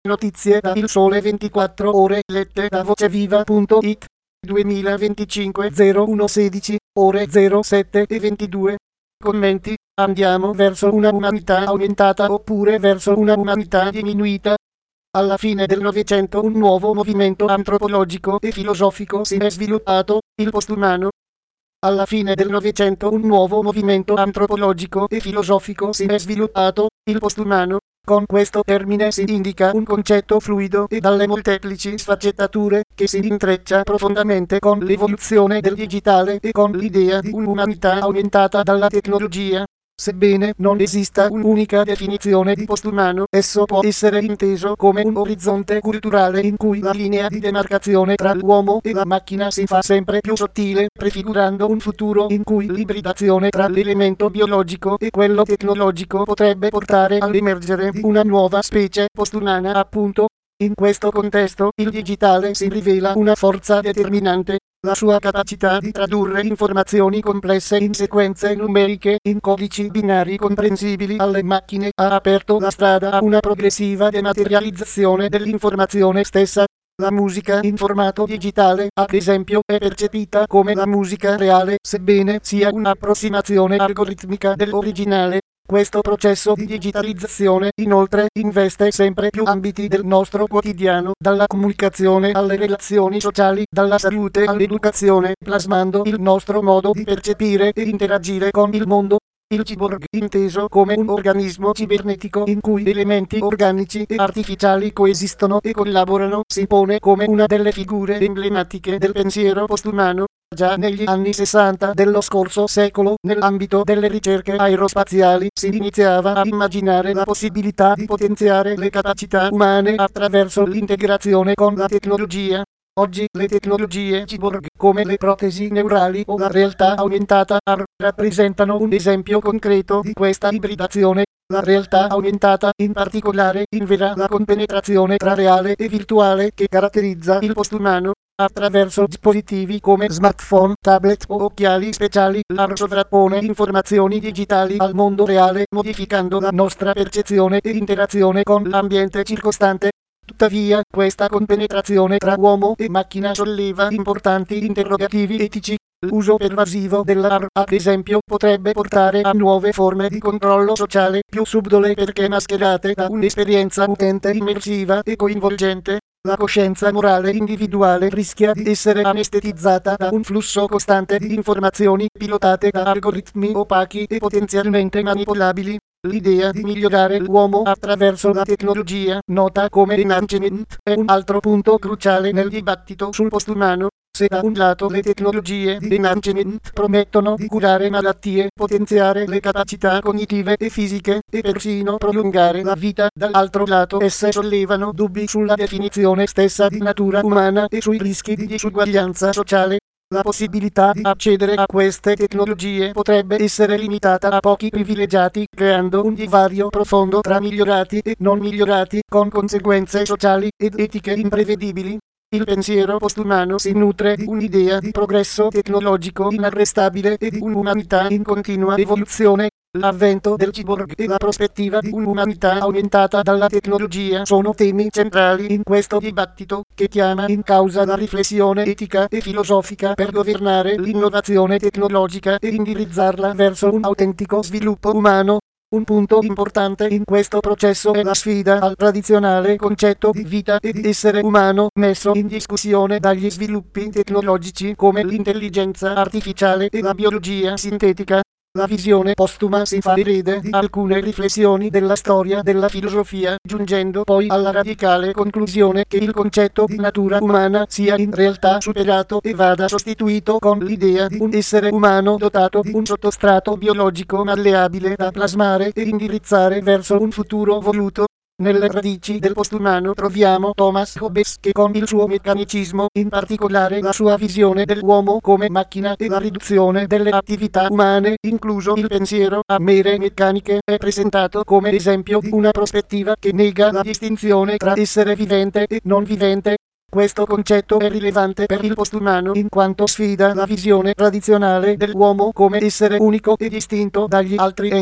Notizie da Il Sole 24 Ore lette da voceviva.it 2025 0116 ore 07:22. Commenti: andiamo verso una umanità aumentata oppure verso una umanità diminuita? Alla fine del Novecento un nuovo movimento antropologico e filosofico si è sviluppato, il postumano. Alla fine del Novecento un nuovo movimento antropologico e filosofico si è sviluppato, il postumano. Con questo termine si indica un concetto fluido e dalle molteplici sfaccettature, che si intreccia profondamente con l'evoluzione del digitale e con l'idea di un'umanità aumentata dalla tecnologia. Sebbene non esista un'unica definizione di postumano, esso può essere inteso come un orizzonte culturale in cui la linea di demarcazione tra l'uomo e la macchina si fa sempre più sottile, prefigurando un futuro in cui l'ibridazione tra l'elemento biologico e quello tecnologico potrebbe portare all'emergere di una nuova specie postumana, appunto. In questo contesto, il digitale si rivela una forza determinante. La sua capacità di tradurre informazioni complesse in sequenze numeriche, in codici binari comprensibili alle macchine, ha aperto la strada a una progressiva dematerializzazione dell'informazione stessa. La musica in formato digitale, ad esempio, è percepita come la musica reale, sebbene sia un'approssimazione algoritmica dell'originale. Questo processo di digitalizzazione, inoltre, investe sempre più ambiti del nostro quotidiano, dalla comunicazione alle relazioni sociali, dalla salute all'educazione, plasmando il nostro modo di percepire e interagire con il mondo. Il cyborg, inteso come un organismo cibernetico in cui elementi organici e artificiali coesistono e collaborano, si pone come una delle figure emblematiche del pensiero postumano. Già negli anni 60 dello scorso secolo, nell'ambito delle ricerche aerospaziali, si iniziava a immaginare la possibilità di potenziare le capacità umane attraverso l'integrazione con la tecnologia. Oggi le tecnologie cyborg, come le protesi neurali o la realtà aumentata AR, rappresentano un esempio concreto di questa ibridazione. La realtà aumentata, in particolare, invera la compenetrazione tra reale e virtuale che caratterizza il postumano. Attraverso dispositivi come smartphone, tablet o occhiali speciali, l'AR sovrappone informazioni digitali al mondo reale, modificando la nostra percezione e interazione con l'ambiente circostante. Tuttavia, questa compenetrazione tra uomo e macchina solleva importanti interrogativi etici. L'uso pervasivo dell'AR, ad esempio, potrebbe portare a nuove forme di controllo sociale più subdole perché mascherate da un'esperienza utente immersiva e coinvolgente. La coscienza morale individuale rischia di essere anestetizzata da un flusso costante di informazioni pilotate da algoritmi opachi e potenzialmente manipolabili. L'idea di migliorare l'uomo attraverso la tecnologia, nota come enhancement, è un altro punto cruciale nel dibattito sul postumano. Se da un lato le tecnologie di enhancement promettono di curare malattie, potenziare le capacità cognitive e fisiche, e persino prolungare la vita, dall'altro lato esse sollevano dubbi sulla definizione stessa di natura umana e sui rischi di disuguaglianza sociale. La possibilità di accedere a queste tecnologie potrebbe essere limitata a pochi privilegiati, creando un divario profondo tra migliorati e non migliorati, con conseguenze sociali ed etiche imprevedibili. Il pensiero postumano si nutre di un'idea di progresso tecnologico inarrestabile e di un'umanità in continua evoluzione. L'avvento del cyborg e la prospettiva di un'umanità aumentata dalla tecnologia sono temi centrali in questo dibattito, che chiama in causa la riflessione etica e filosofica per governare l'innovazione tecnologica e indirizzarla verso un autentico sviluppo umano. Un punto importante in questo processo è la sfida al tradizionale concetto di vita e di essere umano, messo in discussione dagli sviluppi tecnologici come l'intelligenza artificiale e la biologia sintetica. La visione postuma si fa erede di alcune riflessioni della storia della filosofia, giungendo poi alla radicale conclusione che il concetto di natura umana sia in realtà superato e vada sostituito con l'idea di un essere umano dotato di un sottostrato biologico malleabile da plasmare e indirizzare verso un futuro voluto. Nelle radici del postumano troviamo Thomas Hobbes che con il suo meccanicismo, in particolare la sua visione dell'uomo come macchina e la riduzione delle attività umane, incluso il pensiero a mere meccaniche, è presentato come esempio di una prospettiva che nega la distinzione tra essere vivente e non vivente. Questo concetto è rilevante per il postumano in quanto sfida la visione tradizionale dell'uomo come essere unico e distinto dagli altri enti.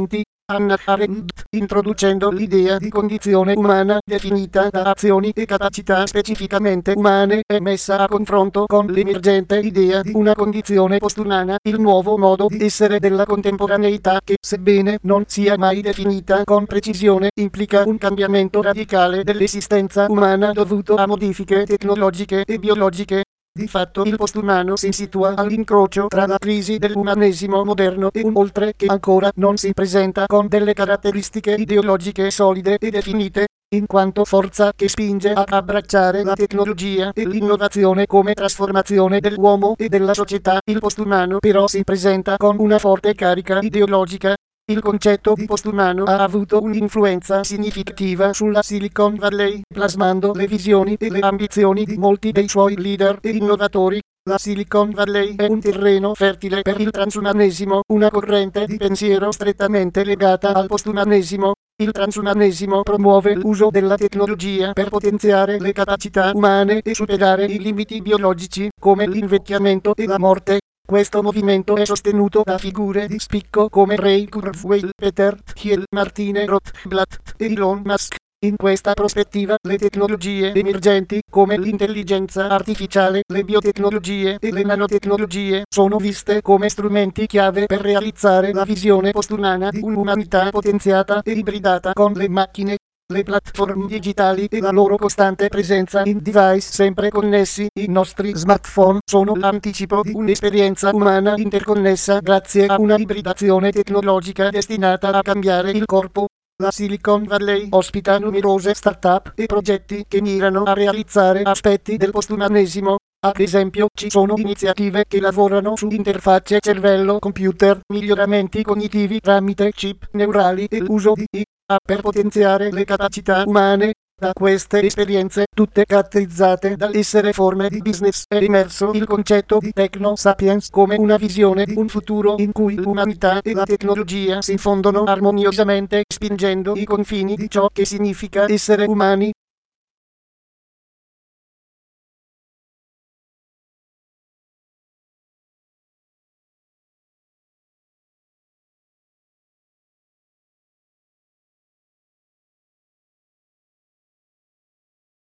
Hannah Arendt, introducendo l'idea di condizione umana definita da azioni e capacità specificamente umane e messa a confronto con l'emergente idea di una condizione postumana, il nuovo modo di essere della contemporaneità che, sebbene non sia mai definita con precisione, implica un cambiamento radicale dell'esistenza umana dovuto a modifiche tecnologiche e biologiche. Di fatto il postumano si situa all'incrocio tra la crisi dell'umanesimo moderno e un oltre che ancora non si presenta con delle caratteristiche ideologiche solide e definite, in quanto forza che spinge ad abbracciare la tecnologia e l'innovazione come trasformazione dell'uomo e della società. Il postumano però si presenta con una forte carica ideologica. Il concetto di postumano ha avuto un'influenza significativa sulla Silicon Valley, plasmando le visioni e le ambizioni di molti dei suoi leader e innovatori. La Silicon Valley è un terreno fertile per il transumanesimo, una corrente di pensiero strettamente legata al postumanesimo. Il transumanesimo promuove l'uso della tecnologia per potenziare le capacità umane e superare i limiti biologici, come l'invecchiamamento e la morte. Questo movimento è sostenuto da figure di spicco come Ray Kurzweil, Peter Thiel, Martine Rothblatt e Elon Musk. In questa prospettiva, le tecnologie emergenti, come l'intelligenza artificiale, le biotecnologie e le nanotecnologie, sono viste come strumenti chiave per realizzare la visione postumana di un'umanità potenziata e ibridata con le macchine. Le piattaforme digitali e la loro costante presenza in device sempre connessi, i nostri smartphone, sono l'anticipo di un'esperienza umana interconnessa grazie a una ibridazione tecnologica destinata a cambiare il corpo. La Silicon Valley ospita numerose start-up e progetti che mirano a realizzare aspetti del postumanesimo. Ad esempio, ci sono iniziative che lavorano su interfacce cervello-computer, miglioramenti cognitivi tramite chip neurali e l'uso di IA per potenziare le capacità umane. Da queste esperienze, tutte caratterizzate dall'essere forme di business, è emerso il concetto di techno-sapiens come una visione di un futuro in cui l'umanità e la tecnologia si fondono armoniosamente, spingendo i confini di ciò che significa essere umani.